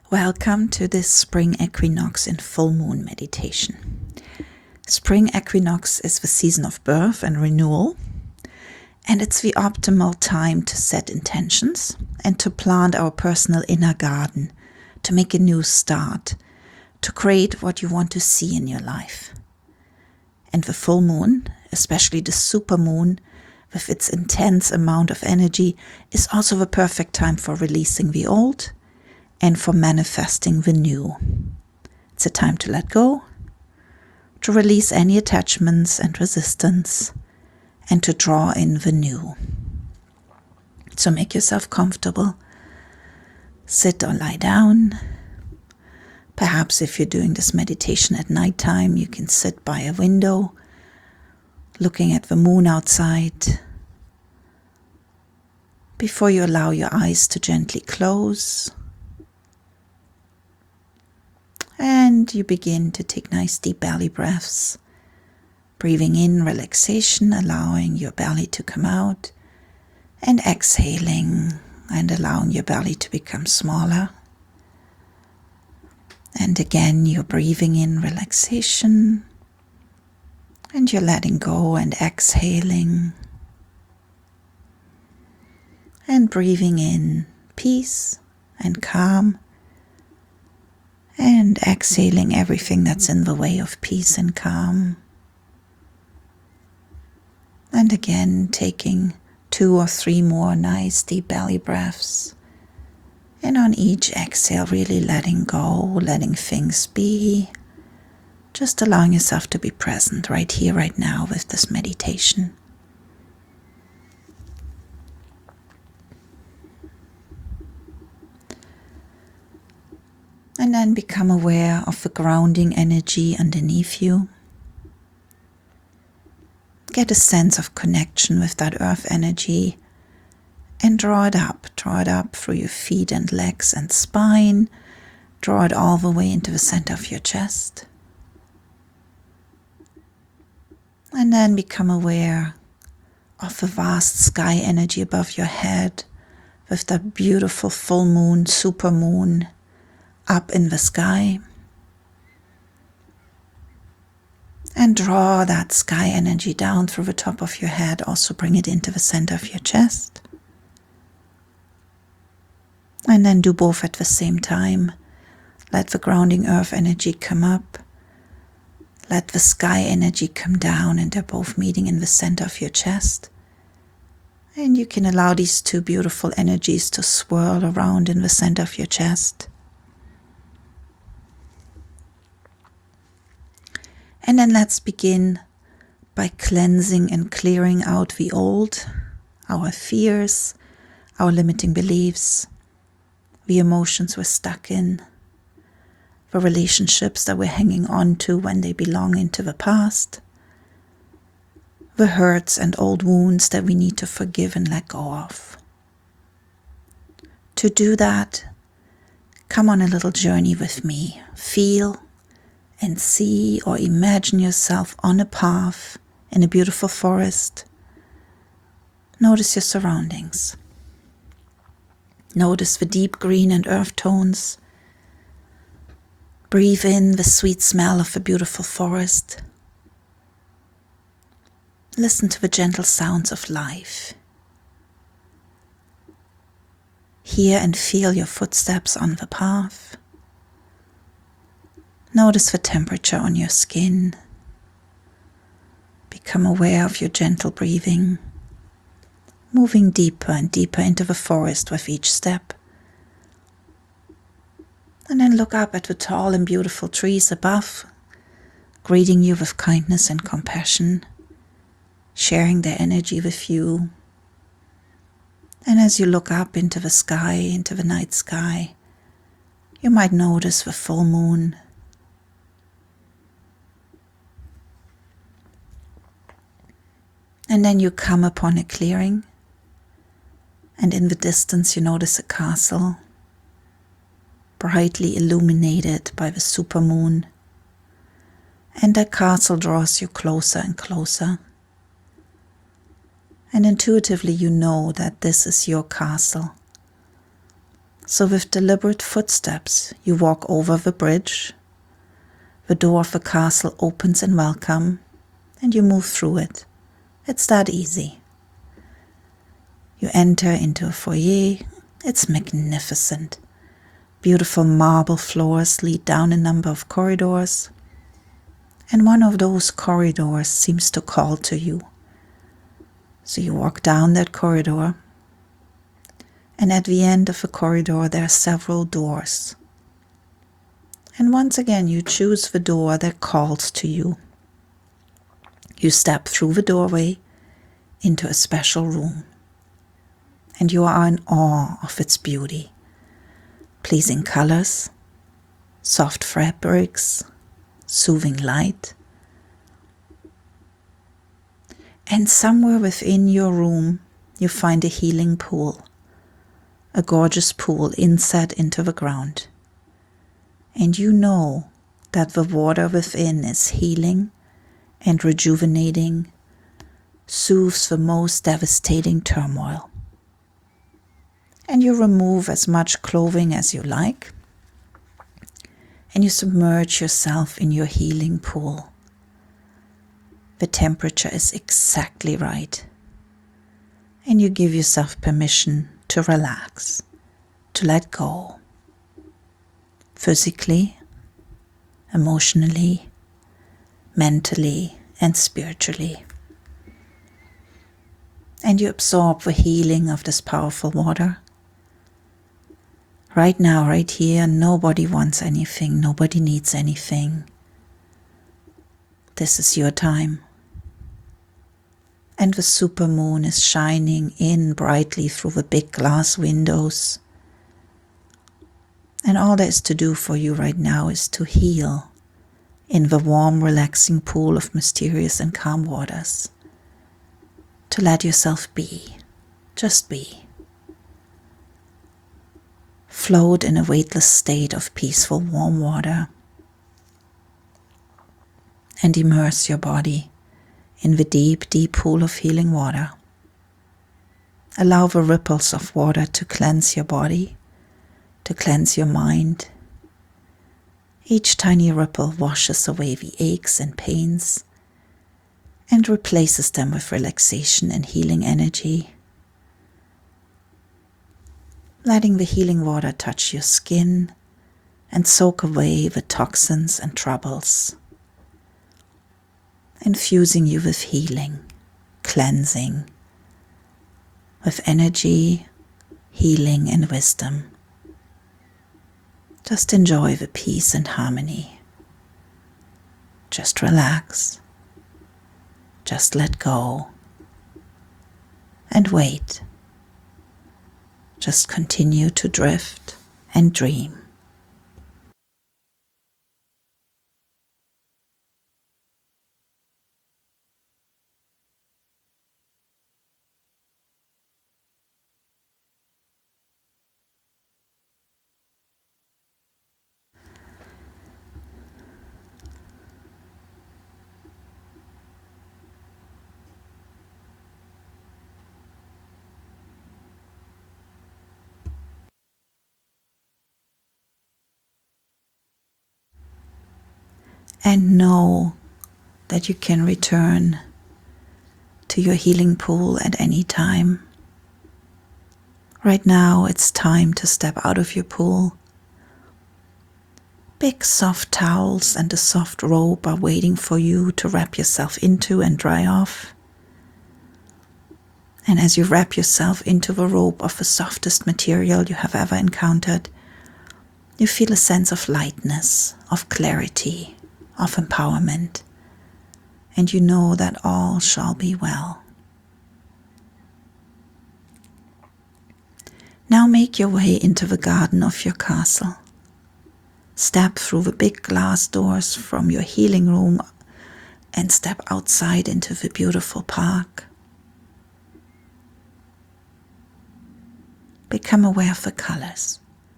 Welcome to this spring equinox and full moon meditation. Spring equinox is the season of birth and renewal, and it's the optimal time to set intentions and to plant our personal inner garden, to make a new start, to create what you want to see in your life. And the full moon, especially the super moon, with its intense amount of energy, is also the perfect time for releasing the old and for manifesting the new. It's a time to let go, to release any attachments and resistance, and to draw in the new. So make yourself comfortable. Sit or lie down. Perhaps if you're doing this meditation at nighttime, you can sit by a window, looking at the moon outside. Before you allow your eyes to gently close, and you begin to take nice deep belly breaths, breathing in relaxation, allowing your belly to come out, and exhaling and allowing your belly to become smaller. And again, you're breathing in relaxation, and you're letting go and exhaling, and breathing in peace and calm, and exhaling everything that's in the way of peace and calm. And again, taking 2 or 3 more nice deep belly breaths. And on each exhale, really letting go, letting things be. Just allowing yourself to be present right here, right now with this meditation. And then become aware of the grounding energy underneath you. Get a sense of connection with that earth energy and draw it up through your feet and legs and spine. Draw it all the way into the center of your chest. And then become aware of the vast sky energy above your head with that beautiful full moon, super moon, up in the sky, and draw that sky energy down through the top of your head. Also bring it into the center of your chest, and then do both at the same time. Let the grounding earth energy come up, let the sky energy come down, and they're both meeting in the center of your chest. And you can allow these two beautiful energies to swirl around in the center of your chest. And then let's begin by cleansing and clearing out the old, our fears, our limiting beliefs, the emotions we're stuck in, the relationships that we're hanging on to when they belong into the past, the hurts and old wounds that we need to forgive and let go of. To do that, come on a little journey with me. Feel and see or imagine yourself on a path in a beautiful forest. Notice your surroundings. Notice the deep green and earth tones. Breathe in the sweet smell of the beautiful forest. Listen to the gentle sounds of life. Hear and feel your footsteps on the path. Notice the temperature on your skin. Become aware of your gentle breathing, moving deeper and deeper into the forest with each step. And then look up at the tall and beautiful trees above, greeting you with kindness and compassion, sharing their energy with you. And as you look up into the sky, into the night sky, you might notice the full moon. And then you come upon a clearing, and in the distance you notice a castle, brightly illuminated by the supermoon. And that castle draws you closer and closer. And intuitively you know that this is your castle. So with deliberate footsteps, you walk over the bridge. The door of the castle opens in welcome, and you move through it. It's that easy. You enter into a foyer. It's magnificent. Beautiful marble floors lead down a number of corridors, and one of those corridors seems to call to you. So you walk down that corridor, and at the end of the corridor there are several doors. And once again you choose the door that calls to you. You step through the doorway into a special room, and you are in awe of its beauty. Pleasing colors, soft fabrics, soothing light. And somewhere within your room you find a healing pool, a gorgeous pool inset into the ground. And you know that the water within is healing and rejuvenating, soothes the most devastating turmoil. And you remove as much clothing as you like, and you submerge yourself in your healing pool. The temperature is exactly right, and you give yourself permission to relax, to let go, physically, emotionally, mentally, and spiritually. And you absorb the healing of this powerful water. Right now, right here, nobody wants anything, nobody needs anything. This is your time. And the supermoon is shining in brightly through the big glass windows. And all there is to do for you right now is to heal in the warm, relaxing pool of mysterious and calm waters. To let yourself be, just be. Float in a weightless state of peaceful warm water, and immerse your body in the deep, deep pool of healing water. Allow the ripples of water to cleanse your body, to cleanse your mind. Each tiny ripple washes away the aches and pains and replaces them with relaxation and healing energy. Letting the healing water touch your skin and soak away the toxins and troubles. Infusing you with healing, cleansing, with energy, healing, and wisdom. Just enjoy the peace and harmony. Just relax. Just let go. And wait. Just continue to drift and dream. And know that you can return to your healing pool at any time. Right now, it's time to step out of your pool. Big soft towels and a soft robe are waiting for you to wrap yourself into and dry off. And as you wrap yourself into the robe of the softest material you have ever encountered, you feel a sense of lightness, of clarity, of empowerment, and you know that all shall be well. Now make your way into the garden of your castle. Step through the big glass doors from your healing room and step outside into the beautiful park. Become aware of the colors.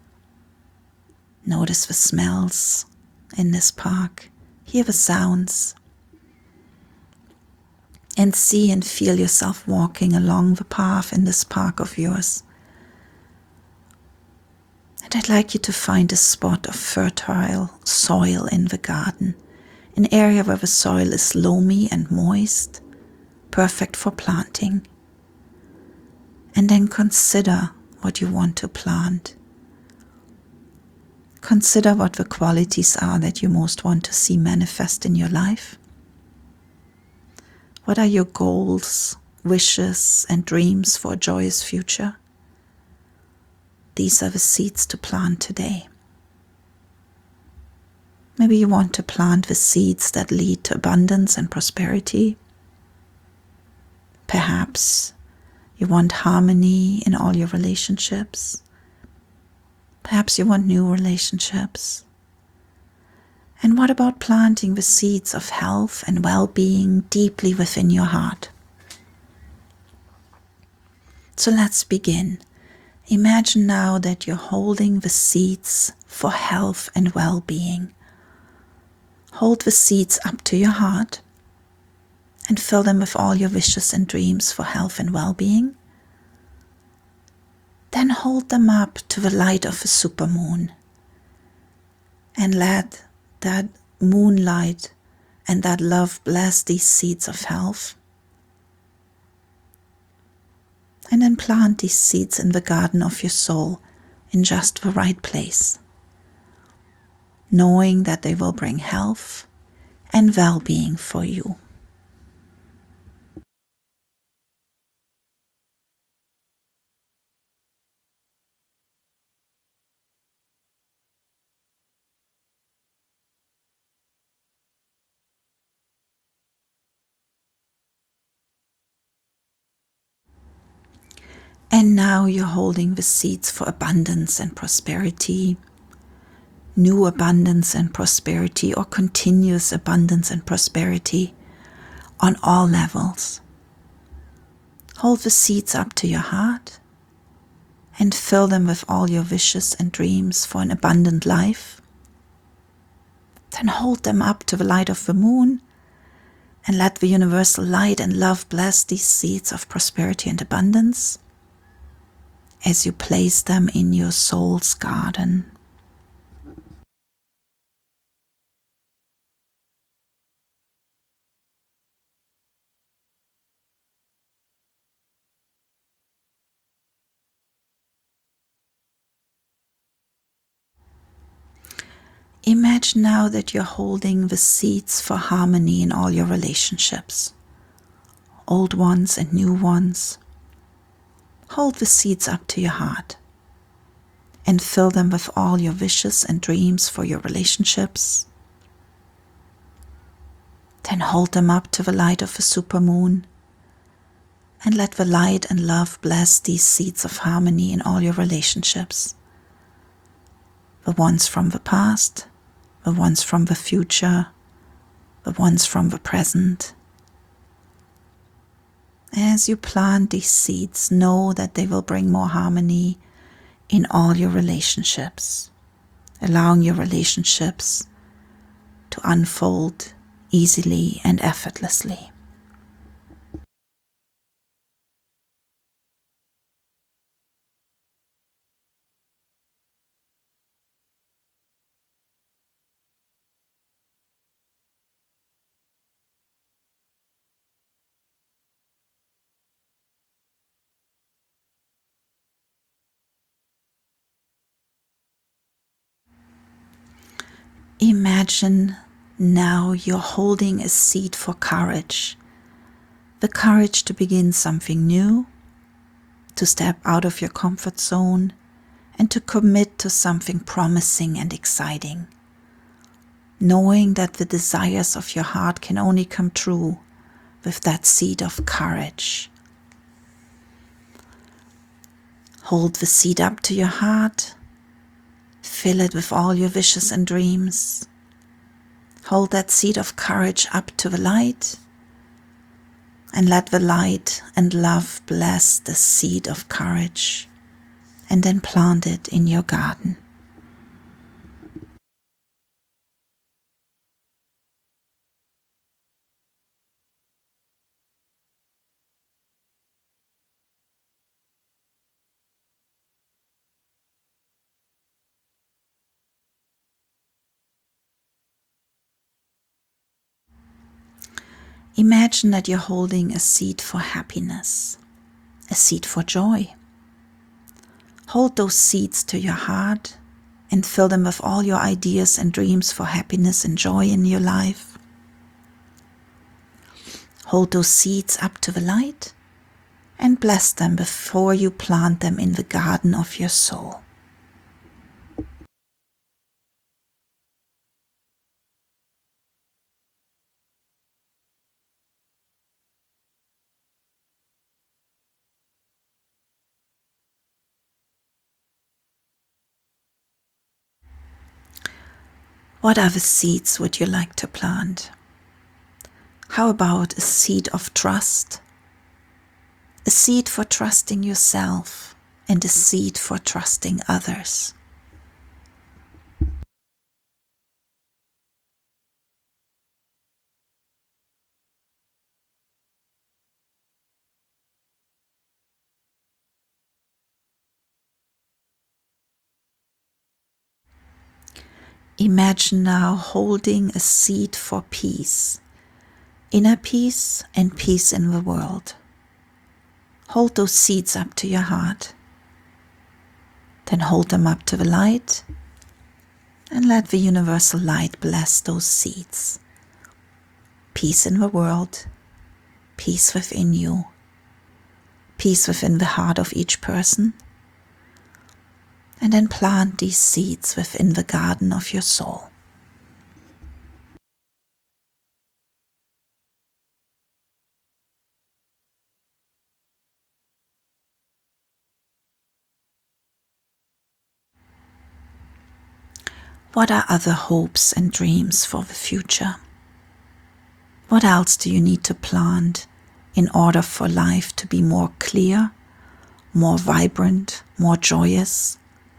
Notice the smells in this park. Hear the sounds. And see and feel yourself walking along the path in this park of yours. But I'd like you to find a spot of fertile soil in the garden, an area where the soil is loamy and moist, perfect for planting. And then consider what you want to plant. Consider what the qualities are that you most want to see manifest in your life. What are your goals, wishes, and dreams for a joyous future? These are the seeds to plant today. Maybe you want to plant the seeds that lead to abundance and prosperity. Perhaps you want harmony in all your relationships. Perhaps you want new relationships. And what about planting the seeds of health and well-being deeply within your heart? So let's begin. Imagine now that you're holding the seeds for health and well-being. Hold the seeds up to your heart and fill them with all your wishes and dreams for health and well-being. Then hold them up to the light of a supermoon and let that moonlight and that love bless these seeds of health. And then plant these seeds in the garden of your soul in just the right place, knowing that they will bring health and well-being for you. And now you're holding the seeds for abundance and prosperity, new abundance and prosperity, or continuous abundance and prosperity on all levels. Hold the seeds up to your heart and fill them with all your wishes and dreams for an abundant life. Then hold them up to the light of the moon and let the universal light and love bless these seeds of prosperity and abundance as you place them in your soul's garden. Imagine now that you're holding the seeds for harmony in all your relationships, old ones and new ones. Hold the seeds up to your heart and fill them with all your wishes and dreams for your relationships. Then hold them up to the light of a supermoon and let the light and love bless these seeds of harmony in all your relationships. The ones from the past, the ones from the future, the ones from the present. As you plant these seeds, know that they will bring more harmony in all your relationships, allowing your relationships to unfold easily and effortlessly. Imagine now you're holding a seed for courage, the courage to begin something new, to step out of your comfort zone, and to commit to something promising and exciting, knowing that the desires of your heart can only come true with that seed of courage. Hold the seed up to your heart, fill it with all your wishes and dreams. Hold that seed of courage up to the light, and let the light and love bless the seed of courage, and then plant it in your garden. Imagine that you're holding a seed for happiness, a seed for joy. Hold those seeds to your heart and fill them with all your ideas and dreams for happiness and joy in your life. Hold those seeds up to the light and bless them before you plant them in the garden of your soul. What other seeds would you like to plant? How about a seed of trust? A seed for trusting yourself and a seed for trusting others. Imagine now holding a seed for peace, inner peace and peace in the world. Hold those seeds up to your heart. Then hold them up to the light and let the universal light bless those seeds. Peace in the world, peace within you, peace within the heart of each person. And then plant these seeds within the garden of your soul. What are other hopes and dreams for the future? What else do you need to plant in order for life to be more clear, more vibrant, more joyous?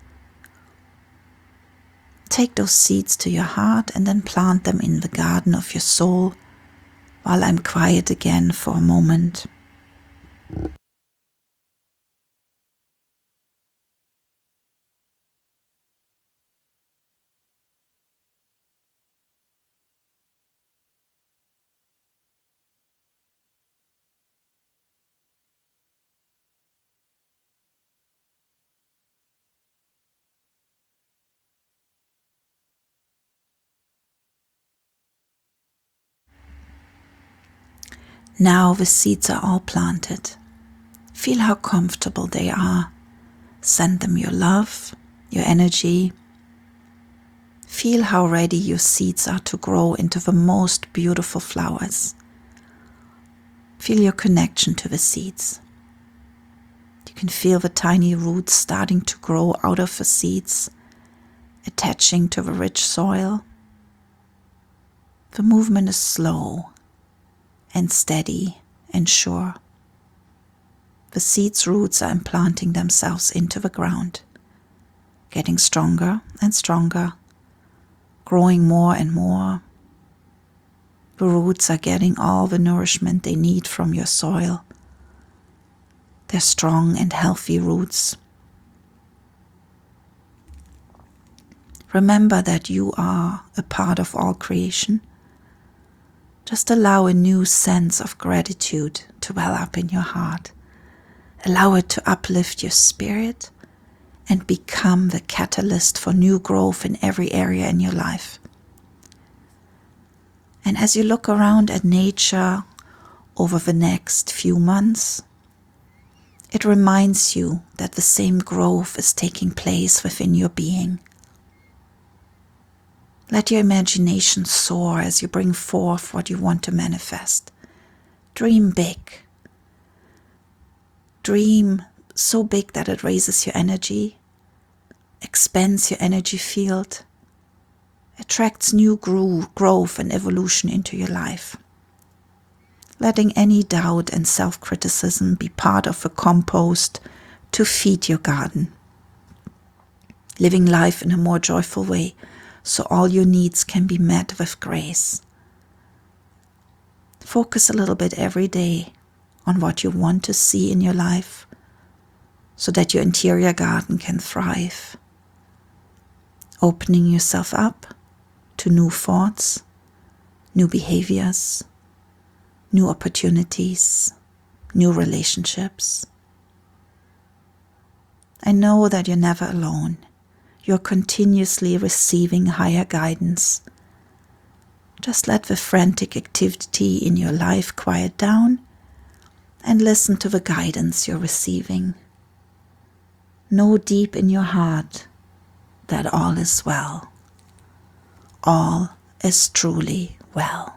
Take those seeds to your heart and then plant them in the garden of your soul while I'm quiet again for a moment. Now the seeds are all planted. Feel how comfortable they are. Send them your love, your energy. Feel how ready your seeds are to grow into the most beautiful flowers. Feel your connection to the seeds. You can feel the tiny roots starting to grow out of the seeds, attaching to the rich soil. The movement is slow and steady and sure. The seeds' roots are implanting themselves into the ground, getting stronger and stronger, growing more and more. The roots are getting all the nourishment they need from your soil. They're strong and healthy roots. Remember that you are a part of all creation. Just allow a new sense of gratitude to well up in your heart. Allow it to uplift your spirit and become the catalyst for new growth in every area in your life. And as you look around at nature over the next few months, it reminds you that the same growth is taking place within your being. Let your imagination soar as you bring forth what you want to manifest. Dream big. Dream so big that it raises your energy, expands your energy field, attracts new growth and evolution into your life. Letting any doubt and self-criticism be part of the compost to feed your garden. Living life in a more joyful way, so all your needs can be met with grace. Focus a little bit every day on what you want to see in your life so that your interior garden can thrive. Opening yourself up to new thoughts, new behaviors, new opportunities, new relationships. I know that you're never alone. You're continuously receiving higher guidance. Just let the frantic activity in your life quiet down and listen to the guidance you're receiving. Know deep in your heart that all is well. All is truly well.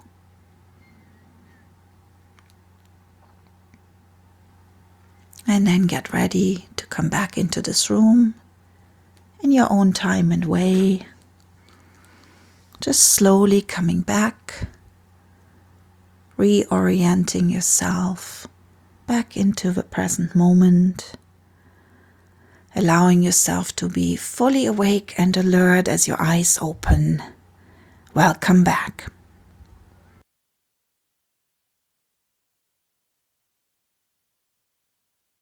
And then get ready to come back into this room in your own time and way. Just slowly coming back, reorienting yourself back into the present moment, allowing yourself to be fully awake and alert as your eyes open. Welcome back.